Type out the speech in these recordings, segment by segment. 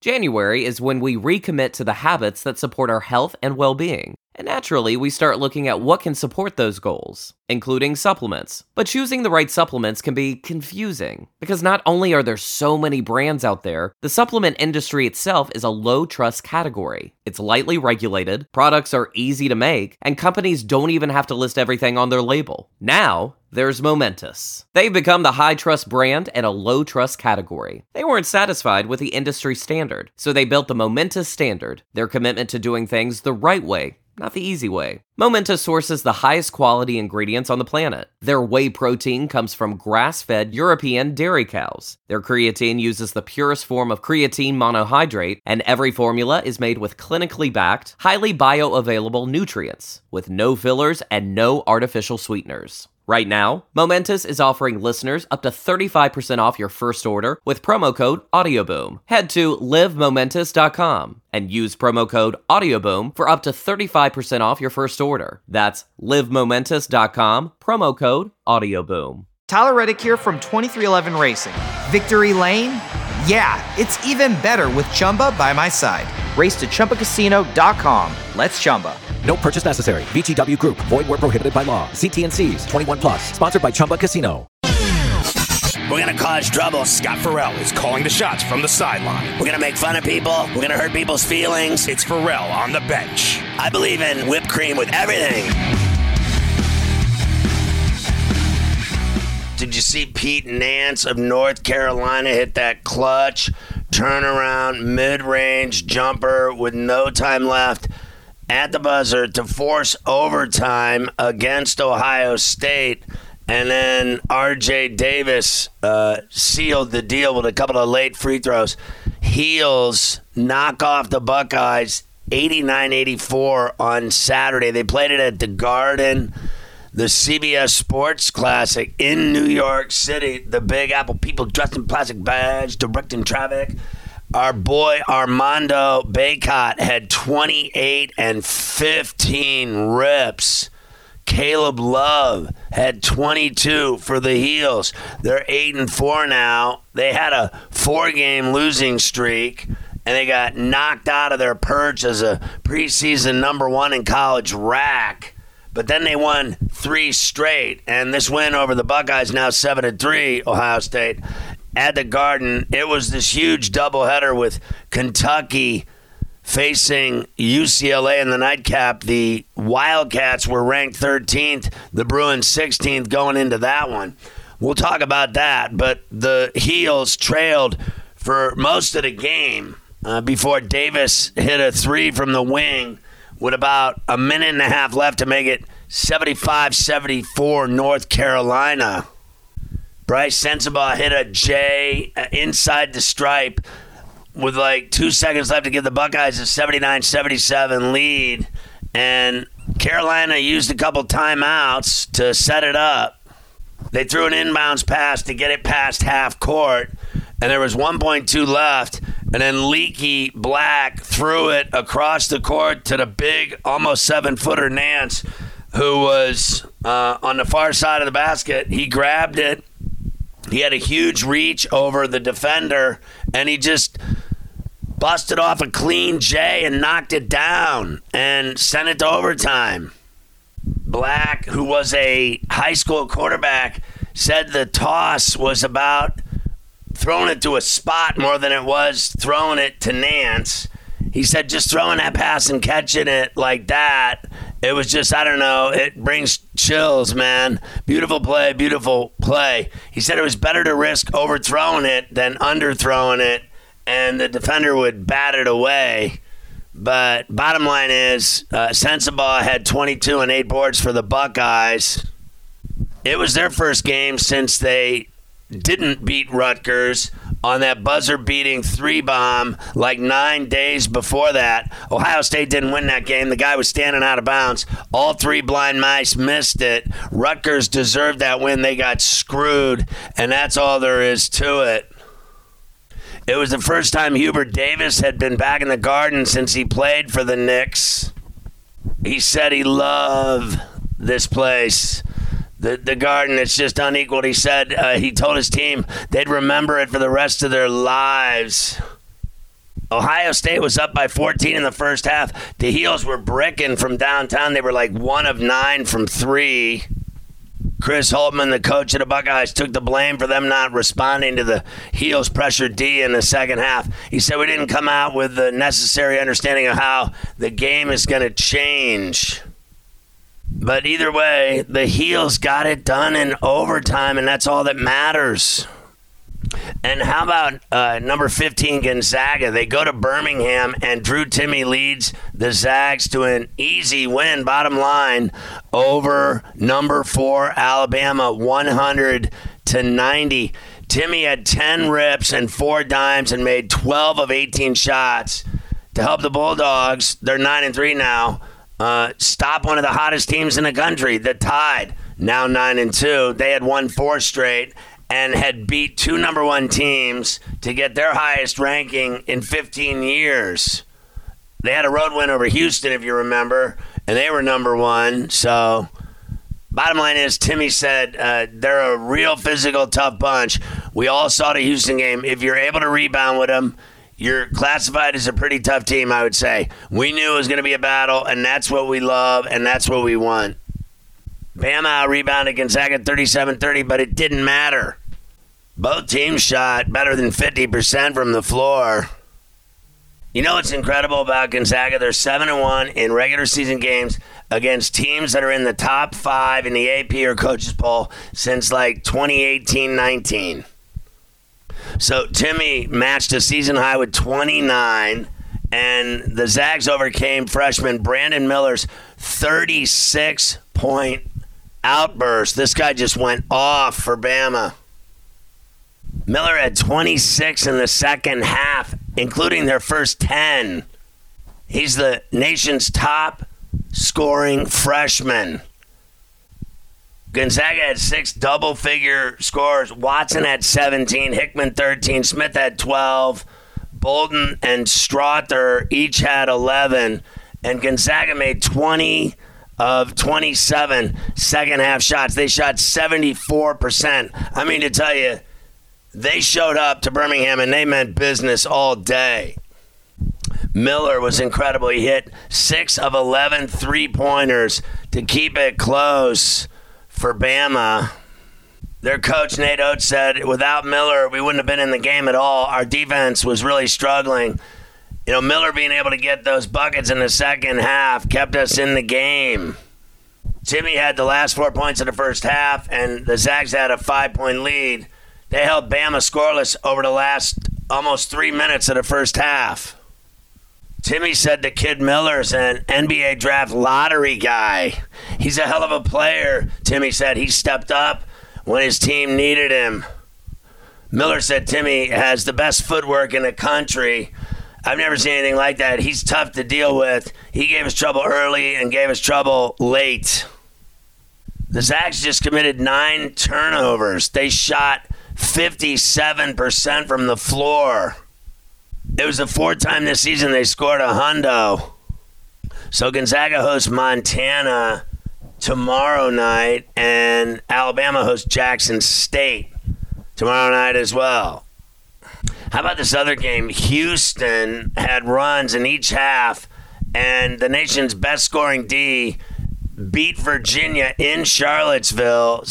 January is when we recommit to the habits that support our health and well-being. And naturally, we start looking at what can support those goals, including supplements. But choosing the right supplements can be confusing, because not only are there so many brands out there, the supplement industry itself is a low-trust category. It's lightly regulated, products are easy to make, and companies don't even have to list everything on their label. Now, there's Momentous. They've become the high-trust brand in a low-trust category. They weren't satisfied with the industry standard, so they built the Momentous Standard, their commitment to doing things the right way, not the easy way. Momentous sources the highest quality ingredients on the planet. Their whey protein comes from grass-fed European dairy cows. Their creatine uses the purest form of creatine monohydrate, and every formula is made with clinically backed, highly bioavailable nutrients, with no fillers and no artificial sweeteners. Right now, Momentous is offering listeners up to 35% off your first order with promo code AudioBoom. Head to livemomentous.com and use promo code AudioBoom for up to 35% off your first order. That's livemomentous.com, promo code AudioBoom. Tyler Reddick here from 2311 Racing. Victory Lane? Yeah, it's even better with Chumba by my side. Race to ChumbaCasino.com. Let's Chumba. No purchase necessary. VGW Group. Void where prohibited by law. See T&Cs. 21 plus. Sponsored by Chumba Casino. We're going to cause trouble. Scott Farrell is calling the shots from the sideline. We're going to make fun of people. We're going to hurt people's feelings. It's Farrell on the bench. I believe in whipped cream with everything. Did you see Pete Nance of North Carolina hit that clutch, turnaround, mid-range jumper with no time left at the buzzer to force overtime against Ohio State? And then R.J. Davis sealed the deal with a couple of late free throws. Heels knock off the Buckeyes 89-84 on Saturday. They played it at the Garden, the CBS Sports Classic in New York City. The Big Apple, people dressed in plastic bags, directing traffic. Our boy Armando Bacot had 28 and 15 rips. Caleb Love had 22 for the Heels. They're 8-4 now. They had a 4-game losing streak, and they got knocked out of their perch as a preseason number 1 in college rack. But then they won 3 straight, and this win over the Buckeyes, now 7-3, Ohio State, at the Garden. It was this huge doubleheader with Kentucky facing UCLA in the nightcap. The Wildcats were ranked 13th, the Bruins 16th going into that one. We'll talk about that, but the Heels trailed for most of the game before Davis hit a 3 from the wing with about a minute and a half left to make it 75-74 North Carolina. Bryce Sensabaugh hit a J inside the stripe with like 2 seconds left to give the Buckeyes a 79-77 lead. And Carolina used a couple timeouts to set it up. They threw an inbounds pass to get it past half court, and there was 1.2 left. And then Leaky Black threw it across the court to the big, almost 7-footer Nance, who was on the far side of the basket. He grabbed it. He had a huge reach over the defender, and he just busted off a clean J and knocked it down and sent it to overtime. Black, who was a high school quarterback, said the toss was about throwing it to a spot more than it was throwing it to Nance. He said just throwing that pass and catching it like that, it was just, I don't know, it brings chills, man. Beautiful play, beautiful play. He said it was better to risk overthrowing it than underthrowing it, and the defender would bat it away. But bottom line is, Sensabaugh had 22 and 8 boards for the Buckeyes. It was their first game since they didn't beat Rutgers on that buzzer-beating 3-bomb like 9 days before that. Ohio State didn't win that game. The guy was standing out of bounds. All 3 blind mice missed it. Rutgers deserved that win. They got screwed, and that's all there is to it. It was the first time Hubert Davis had been back in the Garden since he played for the Knicks. He said he loved this place. The Garden, it's just unequaled. He said he told his team they'd remember it for the rest of their lives. Ohio State was up by 14 in the first half. The Heels were bricking from downtown. They were like 1 of 9 from 3. Chris Holtmann, the coach of the Buckeyes, took the blame for them not responding to the Heels pressure D in the second half. He said, we didn't come out with the necessary understanding of how the game is going to change. But either way, the Heels got it done in overtime, and that's all that matters. And how about number 15, Gonzaga? They go to Birmingham, and Drew Timme leads the Zags to an easy win, bottom line, over number 4, Alabama, 100-90. Timme had 10 rips and 4 dimes and made 12 of 18 shots to help the Bulldogs. They're 9-3 now. Stop one of the hottest teams in the country, the Tide, now 9-2. They had won 4 straight and had beat 2 number 1 teams to get their highest ranking in 15 years. They had a road win over Houston, if you remember, and they were number 1. So bottom line is, Timme said they're a real physical, tough bunch. We all saw the Houston game. If you're able to rebound with them, you're classified as a pretty tough team, I would say. We knew it was going to be a battle, and that's what we love, and that's what we want. Bama rebounded Gonzaga 37-30, but it didn't matter. Both teams shot better than 50% from the floor. You know what's incredible about Gonzaga? They're 7-1 in regular season games against teams that are in the top 5 in the AP or coaches poll since like 2018-19. So Timme matched a season high with 29, and the Zags overcame freshman Brandon Miller's 36-point outburst. This guy just went off for Bama. Miller had 26 in the second half, including their first 10. He's the nation's top scoring freshman. Gonzaga had 6 double-figure scores. Watson had 17, Hickman 13, Smith had 12, Bolden and Strother each had 11, and Gonzaga made 20 of 27 second-half shots. They shot 74%. I mean, to tell you, they showed up to Birmingham, and they meant business all day. Miller was incredible. He hit 6 of 11 three-pointers to keep it close for Bama. Their coach, Nate Oates, said, without Miller, we wouldn't have been in the game at all. Our defense was really struggling. You know, Miller being able to get those buckets in the second half kept us in the game. Timme had the last 4 points of the first half, and the Zags had a 5-point lead. They held Bama scoreless over the last almost 3 minutes of the first half. Timme said the kid Miller's an NBA draft lottery guy. He's a hell of a player, Timme said. He stepped up when his team needed him. Miller said Timme has the best footwork in the country. I've never seen anything like that. He's tough to deal with. He gave us trouble early and gave us trouble late. The Zags just committed 9 turnovers. They shot 57% from the floor. It was the 4th time this season they scored a hundo. So Gonzaga hosts Montana tomorrow night, and Alabama hosts Jackson State tomorrow night as well. How about this other game? Houston had runs in each half, and the nation's best scoring D beat Virginia in Charlottesville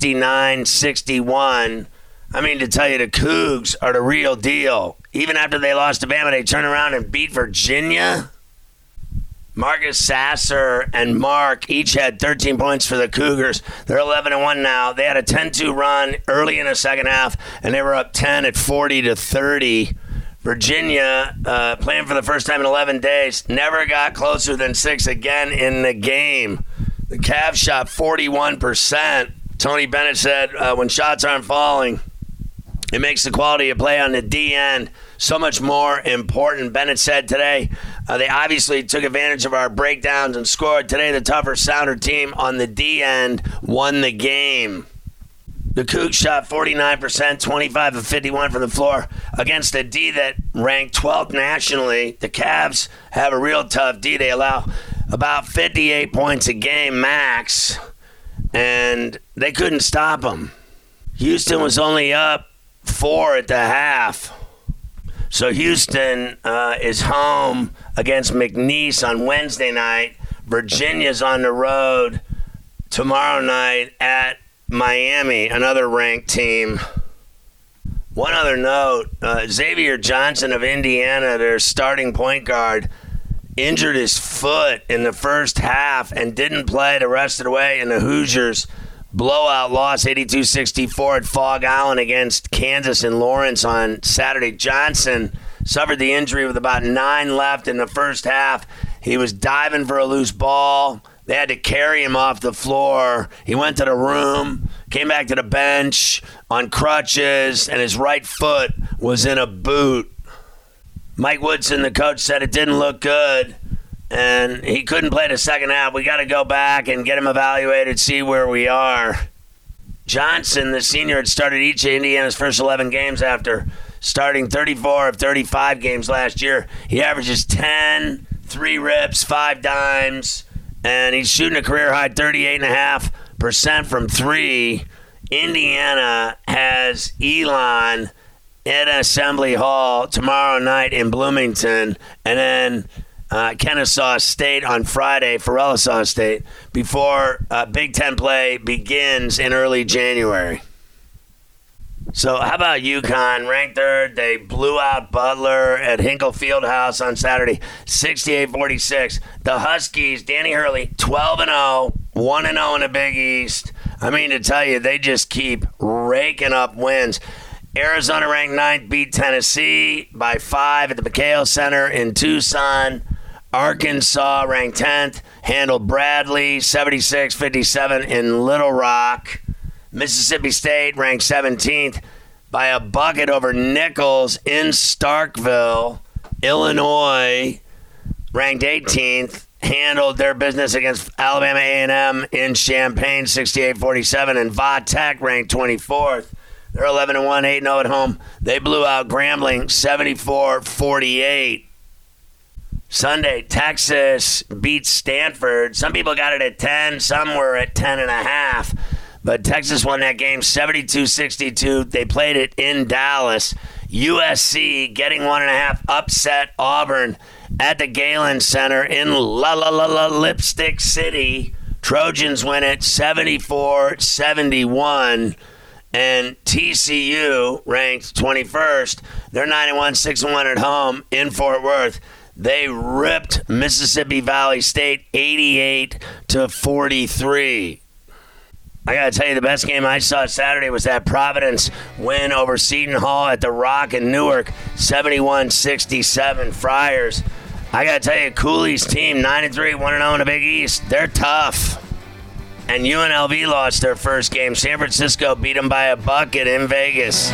69-61. I mean, to tell you, the Cougs are the real deal. Even after they lost to Bama, they turned around and beat Virginia. Marcus Sasser and Mark each had 13 points for the Cougars. They're 11-1 now. They had a 10-2 run early in the second half, and they were up 10 at 40-30. Virginia, playing for the first time in 11 days, never got closer than 6 again in the game. The Cavs shot 41%. Tony Bennett said, when shots aren't falling, it makes the quality of play on the D end so much more important. Bennett said today, they obviously took advantage of our breakdowns and scored. Today, the tougher, sounder team on the D end won the game. The Cougs shot 49%, 25 of 51 from the floor against a D that ranked 12th nationally. The Cavs have a real tough D. They allow about 58 points a game max, and they couldn't stop them. Houston was only up 4 at the half. So Houston is home against McNeese on Wednesday night. Virginia's on the road tomorrow night at Miami, another ranked team. One other note, Xavier Johnson of Indiana, their starting point guard, injured his foot in the first half and didn't play the rest of the way in the Hoosiers' blowout loss 82-64 at Fog Island against Kansas and Lawrence on Saturday. Johnson suffered the injury with about 9 left in the first half. He was diving for a loose ball. They had to carry him off the floor. He went to the room, came back to the bench on crutches, and his right foot was in a boot. Mike Woodson, the coach, said it didn't look good, and he couldn't play the second half. We got to go back and get him evaluated, see where we are. Johnson, the senior, had started each of Indiana's first 11 games after starting 34 of 35 games last year. He averages 10, 3 rips, 5 dimes, and he's shooting a career-high 38.5% from 3. Indiana has Elon at Assembly Hall tomorrow night in Bloomington, and then Kennesaw State on Friday for Ellisaw State before Big Ten play begins in early January. So how about UConn? Ranked third. They blew out Butler at Hinkle Fieldhouse on Saturday, 68-46. The Huskies, Danny Hurley, 12-0, 1-0 in the Big East. I mean to tell you, they just keep raking up wins. Arizona ranked 9th, beat Tennessee by 5 at the McHale Center in Tucson. Arkansas ranked 10th, handled Bradley 76-57 in Little Rock. Mississippi State ranked 17th by a bucket over Nichols in Starkville. Illinois ranked 18th, handled their business against Alabama A&M in Champaign 68-47, and Va Tech ranked 24th. They're 11-1, 8-0 at home. They blew out Grambling 74-48. Sunday, Texas beat Stanford. Some people got it at 10, some were at 10.5. But Texas won that game 72-62. They played it in Dallas. USC getting 1.5, upset Auburn at the Galen Center in Lipstick City. Trojans win it 74-71. And TCU ranked 21st. They're 9-1, 6-1 at home in Fort Worth. They ripped Mississippi Valley State 88-43. I got to tell you, the best game I saw Saturday was that Providence win over Seton Hall at the Rock in Newark, 71-67. Friars. I got to tell you, Cooley's team, 9-3, 1-0 in the Big East. They're tough. And UNLV lost their first game. San Francisco beat them by a bucket in Vegas.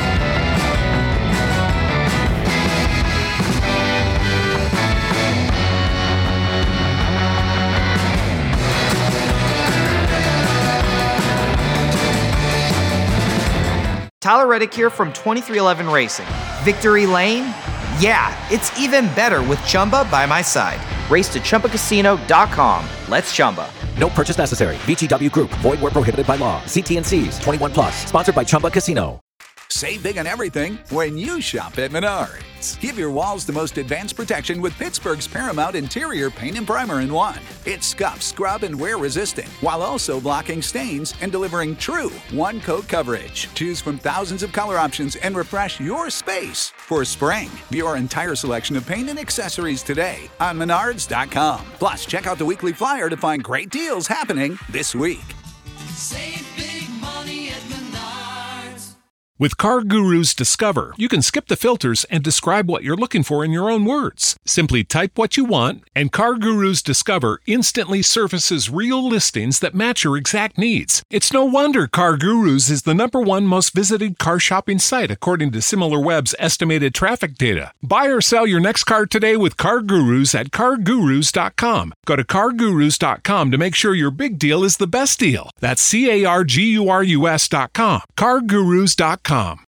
Tyler Reddick here from 2311 Racing. Victory Lane? Yeah, it's even better with Chumba by my side. Race to ChumbaCasino.com. Let's Chumba. No purchase necessary. VGW Group. Void where prohibited by law. See T&Cs. 21 plus. Sponsored by Chumba Casino. Save big on everything when you shop at Menards. Give your walls the most advanced protection with Pittsburgh's Paramount Interior Paint and Primer in one. It's scuff, scrub, and wear resistant, while also blocking stains and delivering true one-coat coverage. Choose from thousands of color options and refresh your space for spring. View our entire selection of paint and accessories today on Menards.com. Plus, check out the weekly flyer to find great deals happening this week. Save big money at Menards. With Car Guru's Discover, you can skip the filters and describe what you're looking for in your own words. Simply type what you want, and Car Guru's Discover instantly surfaces real listings that match your exact needs. It's no wonder Car Guru's is the #1 most visited car shopping site according to SimilarWeb's estimated traffic data. Buy or sell your next car today with Car Gurus at CarGurus.com. Go to CarGurus.com to make sure your big deal is the best deal. That's CarGurus.com. CarGurus.com.